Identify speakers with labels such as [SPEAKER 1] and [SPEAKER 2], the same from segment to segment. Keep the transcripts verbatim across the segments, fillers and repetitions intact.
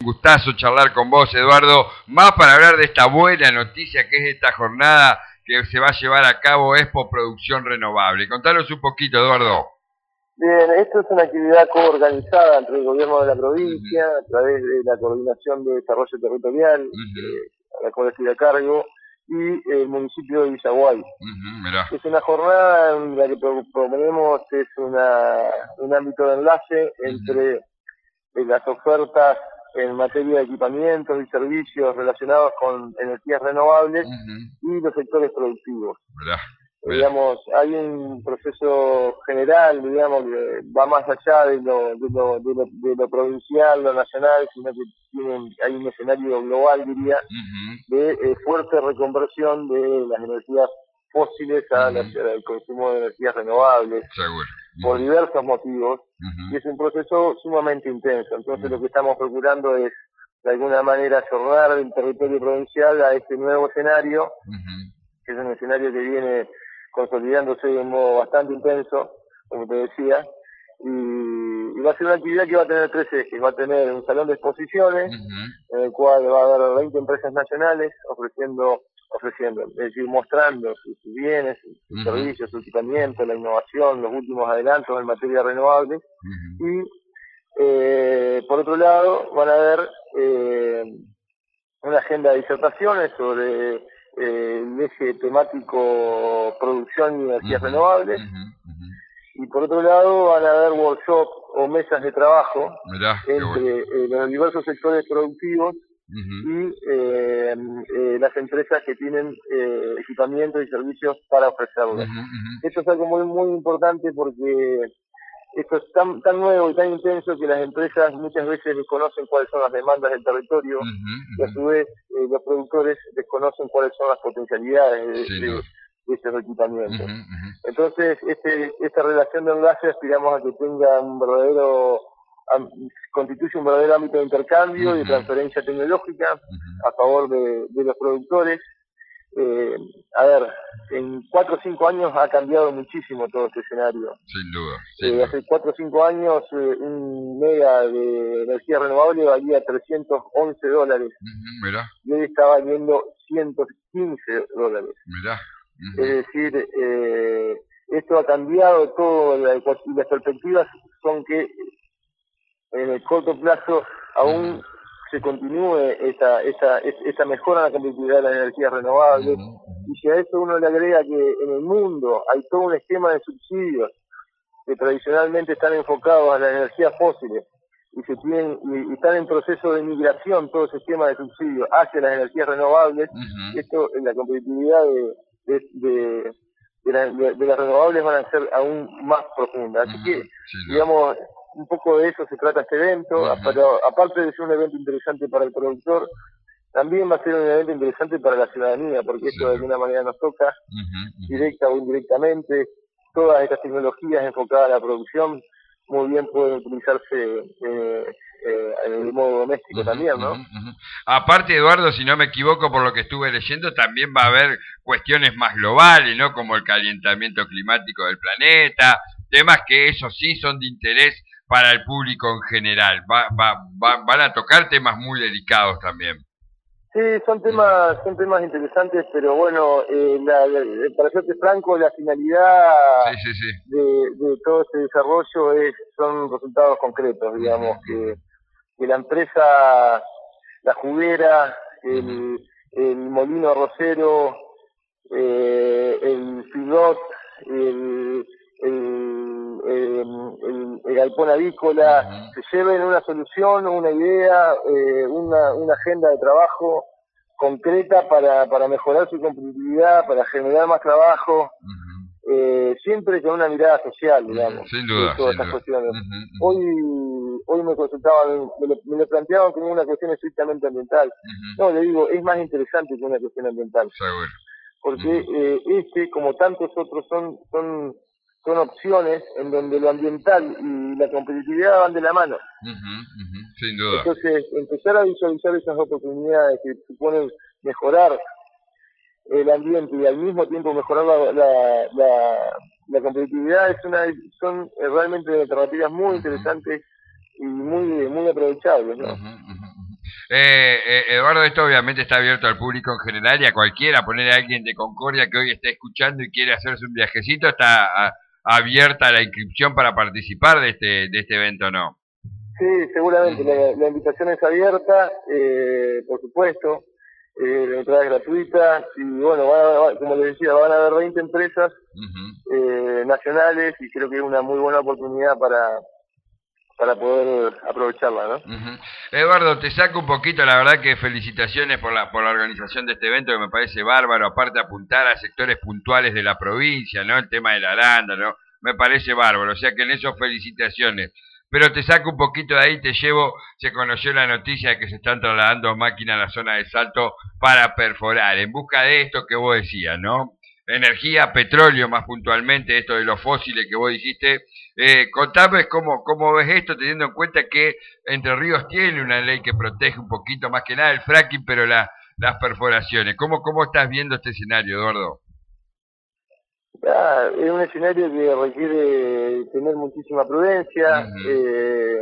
[SPEAKER 1] gustazo charlar con vos, Eduardo, más para hablar de esta buena noticia que es esta jornada que se va a llevar a cabo Expo Producción Renovable. Contanos un poquito, Eduardo.
[SPEAKER 2] Bien, esto es una actividad coorganizada entre el gobierno de la provincia, uh-huh. a través de la Coordinación de Desarrollo Territorial, uh-huh. eh, a la cual estoy a cargo, y el municipio de Villaguay.
[SPEAKER 1] Uh-huh,
[SPEAKER 2] es una jornada en la que proponemos es una, un ámbito de enlace entre uh-huh. las ofertas en materia de equipamientos y servicios relacionados con energías renovables uh-huh. y los sectores productivos.
[SPEAKER 1] Mirá.
[SPEAKER 2] Digamos, hay un proceso general, digamos, que va más allá de lo, de lo, de lo, de lo provincial, lo nacional, sino que tienen, hay un escenario global, diría, uh-huh. de eh, fuerte reconversión de las energías fósiles a uh-huh. la, al consumo de energías renovables,
[SPEAKER 1] seguro,
[SPEAKER 2] por uh-huh. diversos motivos,
[SPEAKER 1] uh-huh.
[SPEAKER 2] y es un proceso sumamente intenso. Entonces uh-huh. lo que estamos procurando es, de alguna manera, ayornar el territorio provincial a este nuevo escenario, uh-huh. que es un escenario que viene consolidándose de un modo bastante intenso, como te decía, y, y va a ser una actividad que va a tener tres ejes. Va a tener un salón de exposiciones, uh-huh. en el cual va a haber veinte empresas nacionales ofreciendo, ofreciendo, es decir, mostrando sus, sus bienes, sus uh-huh. servicios, su equipamiento, la innovación, los últimos adelantos en materia renovable, uh-huh. y eh, por otro lado van a haber eh, una agenda de disertaciones sobre Eh, el eje temático producción y energías uh-huh, renovables, uh-huh, uh-huh. y por otro lado van a haber workshops o mesas de trabajo
[SPEAKER 1] Mirá,
[SPEAKER 2] entre eh, los diversos sectores productivos uh-huh. y eh, eh, las empresas que tienen eh, equipamientos y servicios para ofrecerlos. Uh-huh, uh-huh. Esto es algo muy, muy importante porque esto es tan, tan nuevo y tan intenso que las empresas muchas veces desconocen cuáles son las demandas del territorio uh-huh, uh-huh. y a su vez eh, los productores desconocen cuáles son las potencialidades de, sí, de, no. de estos equipamientos. Uh-huh, uh-huh. Entonces, este, esta relación de enlace aspiramos a que tenga un verdadero, um, constituye un verdadero ámbito de intercambio uh-huh. y de transferencia tecnológica uh-huh. a favor de, de los productores. Eh, a ver, en cuatro o cinco años ha cambiado muchísimo todo este escenario.
[SPEAKER 1] Sin duda. Sin
[SPEAKER 2] eh,
[SPEAKER 1] duda.
[SPEAKER 2] Hace cuatro o cinco años eh, un mega de energía renovable valía trescientos once dólares.
[SPEAKER 1] Uh-huh, mirá.
[SPEAKER 2] Y hoy está valiendo ciento quince dólares.
[SPEAKER 1] Mirá. Uh-huh.
[SPEAKER 2] Es decir, eh, esto ha cambiado todo, la, y las perspectivas son que en el corto plazo aún uh-huh. se continúe esa, esa, esa mejora en la competitividad de las energías renovables, uh-huh. y si a eso uno le agrega que en el mundo hay todo un esquema de subsidios que tradicionalmente están enfocados a las energías fósiles y se tienen y, y están en proceso de migración todo ese esquema de subsidios hacia las energías renovables, uh-huh. esto en la competitividad de, de, de, de, la, de, de las renovables van a ser aún más profunda. Así uh-huh. que, sí, digamos, un poco de eso se trata este evento, uh-huh. pero aparte de ser un evento interesante para el productor, también va a ser un evento interesante para la ciudadanía, porque sí. esto de alguna manera nos toca, uh-huh. Uh-huh. directa o indirectamente. Todas estas tecnologías enfocadas a la producción muy bien pueden utilizarse eh, eh, en el modo doméstico uh-huh, también, ¿no?
[SPEAKER 1] Uh-huh, uh-huh. Aparte, Eduardo, si no me equivoco por lo que estuve leyendo, también va a haber cuestiones más globales, ¿no? Como el calentamiento climático del planeta, temas que eso sí son de interés para el público en general. Va, va, va, van a tocar temas muy delicados también.
[SPEAKER 2] Sí, son temas, son temas interesantes, pero bueno, eh, la, la, para serte franco, la finalidad
[SPEAKER 1] sí, sí, sí.
[SPEAKER 2] De, de todo este desarrollo es, son resultados concretos, digamos, uh-huh. que, que la empresa, la juguera, el, uh-huh. el molino arrocero, eh, el filot, el, el, el, el, el galpón avícola, uh-huh. se lleven una solución, una idea, eh, una, una agenda de trabajo concreta para, para mejorar su competitividad, para generar más trabajo, uh-huh. eh, siempre con una mirada social, digamos.
[SPEAKER 1] Uh-huh. Sin duda,
[SPEAKER 2] todas
[SPEAKER 1] sin
[SPEAKER 2] estas
[SPEAKER 1] duda.
[SPEAKER 2] cuestiones.
[SPEAKER 1] Uh-huh.
[SPEAKER 2] Hoy, hoy me consultaban, me lo, me lo planteaban como una cuestión estrictamente ambiental. Uh-huh. No, le digo, es más interesante que una cuestión ambiental.
[SPEAKER 1] Seguro.
[SPEAKER 2] Porque
[SPEAKER 1] uh-huh.
[SPEAKER 2] eh, este, como tantos otros, son, son son opciones en donde lo ambiental y la competitividad van de la mano.
[SPEAKER 1] Uh-huh, uh-huh, sin duda.
[SPEAKER 2] Entonces, empezar a visualizar esas oportunidades que suponen mejorar el ambiente y al mismo tiempo mejorar la, la, la, la competitividad es una son realmente alternativas muy uh-huh. interesantes y muy muy aprovechables, ¿no?
[SPEAKER 1] Uh-huh, uh-huh. Eh, eh, Eduardo, esto obviamente está abierto al público en general y a cualquiera, poner a alguien de Concordia que hoy esté escuchando y quiere hacerse un viajecito, está a, abierta la inscripción para participar de este, de este evento, ¿no?
[SPEAKER 2] Sí, seguramente, la, la invitación es abierta, eh, por supuesto, eh, la entrada es gratuita y bueno, van a, como les decía, van a haber veinte empresas uh-huh. eh, nacionales y creo que es una muy buena oportunidad para para poder aprovecharla, ¿no?
[SPEAKER 1] Uh-huh. Eduardo, te saco un poquito, la verdad que felicitaciones por la por la organización de este evento que me parece bárbaro, aparte apuntar a sectores puntuales de la provincia, ¿no? El tema de la aranda, ¿no? Me parece bárbaro, o sea que en eso felicitaciones. Pero te saco un poquito de ahí, te llevo, se conoció la noticia de que se están trasladando máquinas a la zona de Salto para perforar, en busca de esto que vos decías, ¿no? Energía, petróleo más puntualmente, esto de los fósiles que vos dijiste. Eh, contame cómo, cómo ves esto, teniendo en cuenta que Entre Ríos tiene una ley que protege un poquito más que nada el fracking, pero la, las perforaciones. ¿Cómo, ¿Cómo estás viendo este escenario, Eduardo?
[SPEAKER 2] Ah, es un escenario que requiere tener muchísima prudencia. Uh-huh. eh,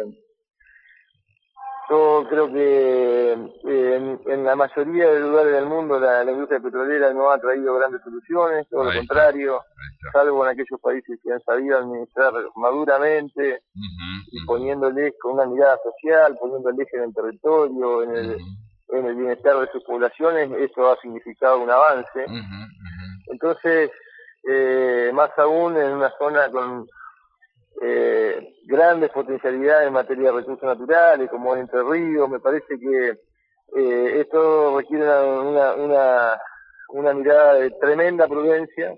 [SPEAKER 2] yo creo que eh, en, en la mayoría de lugares del mundo la, la industria petrolera no ha traído grandes soluciones, todo lo contrario, salvo en aquellos países que han sabido administrar maduramente uh-huh, y poniéndoles con una mirada social, poniéndoles en el territorio, en el, uh-huh. en el bienestar de sus poblaciones, eso ha significado un avance. Uh-huh, uh-huh. Entonces, eh, más aún en una zona con Eh, grandes potencialidades en materia de recursos naturales, como es Entre Ríos, me parece que eh, esto requiere una, una, una mirada de tremenda prudencia,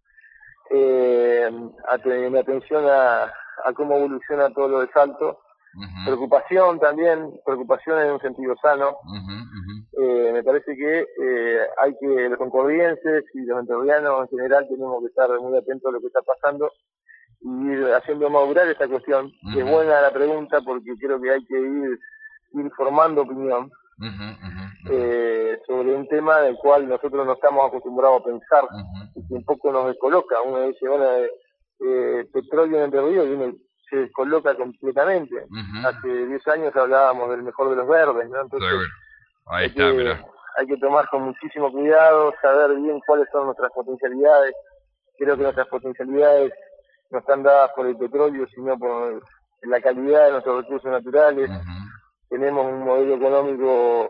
[SPEAKER 2] eh, una atención a, a cómo evoluciona todo lo de Salto, uh-huh. preocupación también, preocupación en un sentido sano. Uh-huh, uh-huh. Eh, me parece que eh, hay que, los concordienses y los entrerrianos en general tenemos que estar muy atentos a lo que está pasando y ir haciendo madurar esta cuestión. Uh-huh. Es buena la pregunta porque creo que hay que ir, ir formando opinión uh-huh, uh-huh. Eh, sobre un tema del cual nosotros no estamos acostumbrados a pensar uh-huh. y que un poco nos descoloca. Uno dice, bueno, eh, eh, petróleo en Entre Ríos y uno se descoloca completamente. Uh-huh. Hace diez años hablábamos del mejor de los verdes, ¿no? Entonces, sí,
[SPEAKER 1] ahí hay, está,
[SPEAKER 2] que,
[SPEAKER 1] mira.
[SPEAKER 2] hay que tomar con muchísimo cuidado, saber bien cuáles son nuestras potencialidades. Creo que nuestras potencialidades no están dadas por el petróleo, sino por la calidad de nuestros recursos naturales. Uh-huh. Tenemos un modelo económico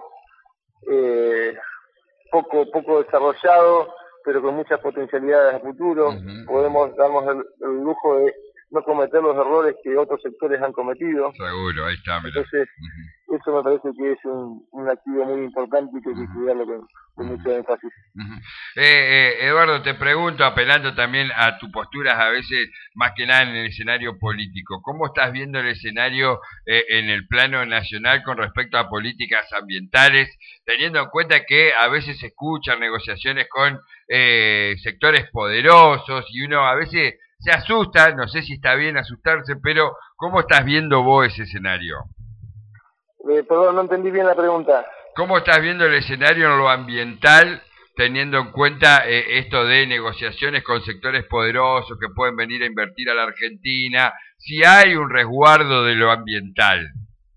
[SPEAKER 2] eh, poco poco desarrollado, pero con muchas potencialidades a futuro. Uh-huh. Podemos darnos el, el lujo de no cometer los errores que otros sectores han cometido.
[SPEAKER 1] Seguro, ahí está, mira.
[SPEAKER 2] Entonces, uh-huh. eso me parece que es un, un activo muy importante y que hay que cuidarlo con, con mucho énfasis.
[SPEAKER 1] Uh-huh. eh, eh, Eduardo, te pregunto, apelando también a tu posturas a veces, más que nada en el escenario político, ¿cómo estás viendo el escenario eh, en el plano nacional con respecto a políticas ambientales, teniendo en cuenta que a veces se escuchan negociaciones con eh, sectores poderosos y uno a veces se asusta, no sé si está bien asustarse, pero ¿cómo estás viendo vos ese escenario?
[SPEAKER 2] Eh, perdón, no entendí bien la pregunta.
[SPEAKER 1] ¿Cómo estás viendo el escenario en lo ambiental, teniendo en cuenta eh, esto de negociaciones con sectores poderosos que pueden venir a invertir a la Argentina? Si hay un resguardo de lo ambiental.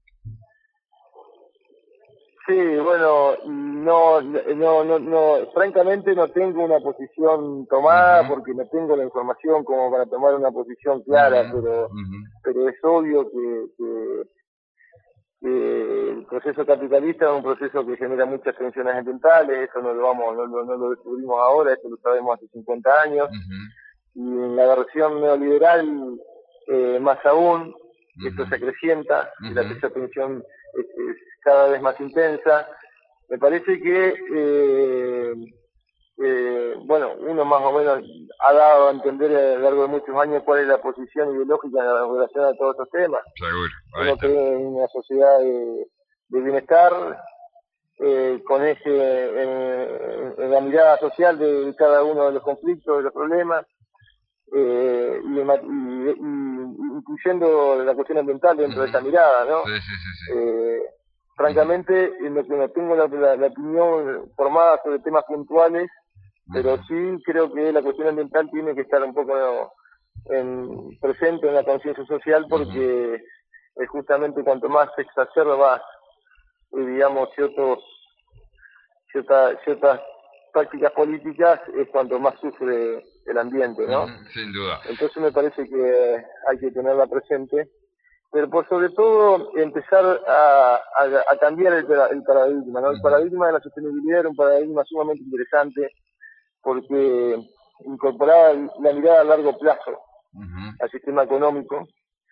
[SPEAKER 2] Sí, bueno, no, no, no, no, francamente no tengo una posición tomada uh-huh. porque no tengo la información como para tomar una posición clara, uh-huh. pero, uh-huh. pero es obvio que, que, que el proceso capitalista es un proceso que genera muchas tensiones ambientales, eso no lo vamos, no, no, no lo descubrimos ahora, eso lo sabemos hace cincuenta años, uh-huh. y en la versión neoliberal eh, más aún, uh-huh. esto se acrecienta, uh-huh. y la, esa tensión es, es cada vez más intensa. Me parece que, eh, eh, bueno, uno más o menos ha dado a entender a lo largo de muchos años cuál es la posición ideológica en relación a todos estos temas.
[SPEAKER 1] Seguro.
[SPEAKER 2] Uno cree en una sociedad de, de bienestar, eh, con ese, en, en la mirada social de cada uno de los conflictos, de los problemas, eh, y, y, y incluyendo la cuestión ambiental dentro uh-huh. de esa mirada, ¿no?
[SPEAKER 1] Sí, sí, sí, sí.
[SPEAKER 2] Eh, francamente, no, no tengo la, la, la opinión formada sobre temas puntuales, uh-huh. pero sí creo que la cuestión ambiental tiene que estar un poco en, presente en la conciencia social porque uh-huh. es justamente cuanto más se exacerba eh, digamos, ciertos, cierta, ciertas prácticas políticas, es cuanto más sufre el ambiente, ¿no?
[SPEAKER 1] Uh-huh, sin duda.
[SPEAKER 2] Entonces me parece que hay que tenerla presente, pero por sobre todo empezar a, a, a cambiar el, el paradigma, ¿no? El paradigma de la sostenibilidad era un paradigma sumamente interesante porque incorporaba la mirada a largo plazo uh-huh. al sistema económico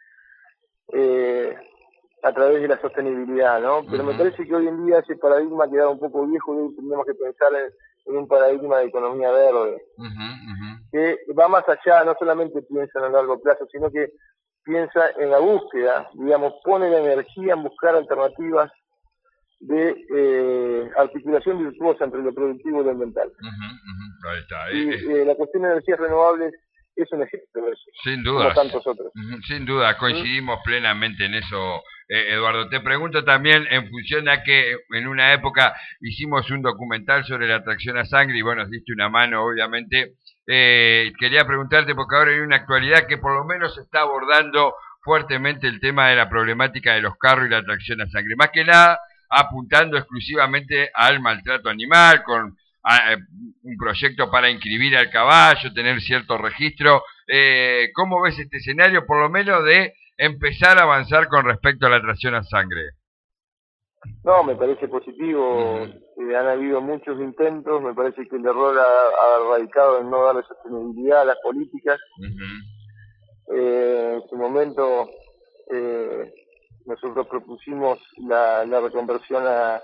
[SPEAKER 2] eh, a través de la sostenibilidad, ¿no? Pero uh-huh. me parece que hoy en día ese paradigma ha quedado un poco viejo y tenemos que pensar en, en un paradigma de economía verde, uh-huh. Uh-huh. que va más allá, no solamente piensa en el largo plazo, sino que piensa en la búsqueda, digamos, pone la energía en buscar alternativas de eh, articulación virtuosa entre lo productivo y lo ambiental.
[SPEAKER 1] Uh-huh, uh-huh. Ahí está.
[SPEAKER 2] Y
[SPEAKER 1] eh,
[SPEAKER 2] eh, la cuestión de energías renovables es un ejemplo de eso.
[SPEAKER 1] Sin duda.
[SPEAKER 2] Como tantos otros.
[SPEAKER 1] Uh-huh. Sin duda, coincidimos ¿Mm? plenamente en eso, eh, Eduardo. Te pregunto también, en función a que en una época hicimos un documental sobre la atracción a sangre y bueno, nos diste una mano, obviamente. Eh, quería preguntarte, porque ahora hay una actualidad que por lo menos se está abordando fuertemente el tema de la problemática de los carros y la atracción a sangre. Más que nada, apuntando exclusivamente al maltrato animal, con a, eh, un proyecto para inscribir al caballo, tener cierto registro. Eh, ¿Cómo ves este escenario, por lo menos, de empezar a avanzar con respecto a la atracción a sangre?
[SPEAKER 2] No, me parece positivo. Uh-huh. eh, han habido muchos intentos. Me parece que el error ha, ha radicado en no darle sostenibilidad a las políticas. Uh-huh. eh, en su momento eh, nosotros propusimos la, la reconversión a,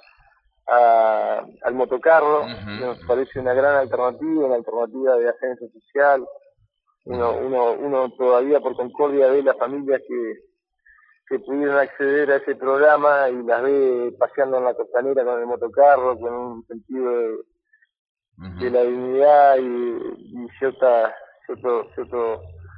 [SPEAKER 2] a, al motocarro, uh-huh. que nos parece una gran alternativa, una alternativa de ascenso social. Uno, uh-huh. uno, uno todavía por concordia ve las familias que, que pudieron acceder a ese programa y las ve paseando en la costanera con el motocarro, con un sentido de, uh-huh. de la dignidad y, y cierta, cierto, cierto,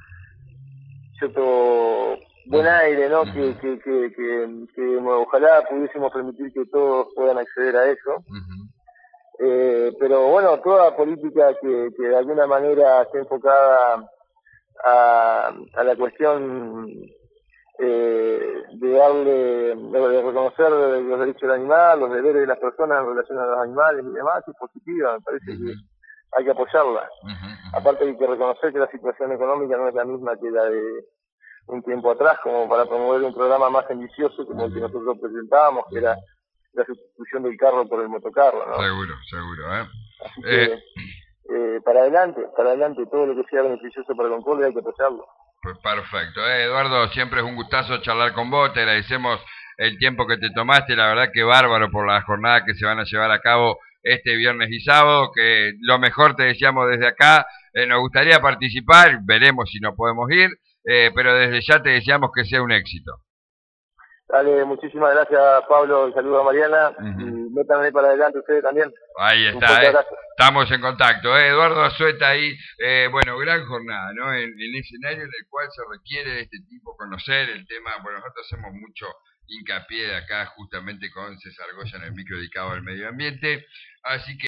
[SPEAKER 2] cierto buen aire, ¿no? Uh-huh. que, que, que, que, que ojalá pudiésemos permitir que todos puedan acceder a eso. Uh-huh. Eh, pero bueno, toda política que, que de alguna manera esté enfocada a, a la cuestión eh, de darle, de reconocer los derechos del animal, los deberes de las personas en relación a los animales y demás, es positiva, me parece uh-huh. que hay que apoyarla. Uh-huh. Aparte hay que reconocer que la situación económica no es la misma que la de un tiempo atrás, como para promover un programa más ambicioso como uh-huh. el que nosotros presentábamos, que era la sustitución del carro por el motocarro, ¿no?
[SPEAKER 1] Seguro, seguro, ¿eh?
[SPEAKER 2] Así que, eh... Eh, para adelante, para adelante, todo lo que sea beneficioso para Concordia hay que apoyarlo.
[SPEAKER 1] Pues perfecto, eh, Eduardo, siempre es un gustazo charlar con vos, te agradecemos el tiempo que te tomaste, la verdad que bárbaro por la jornada que se van a llevar a cabo este viernes y sábado, que lo mejor te deseamos desde acá, eh, nos gustaría participar, veremos si no podemos ir, eh, pero desde ya te deseamos que sea un éxito.
[SPEAKER 2] Dale, muchísimas gracias, Pablo, un saludo a Mariana, uh-huh. y métanme para adelante ustedes también.
[SPEAKER 1] Ahí está, eh. Estamos en contacto. Eh. Eduardo Azueta ahí, eh, bueno, gran jornada, ¿no? En, en escenario en el cual se requiere de este tipo conocer el tema, bueno, nosotros hacemos mucho hincapié de acá justamente con César Goya en el micro dedicado al medio ambiente, así que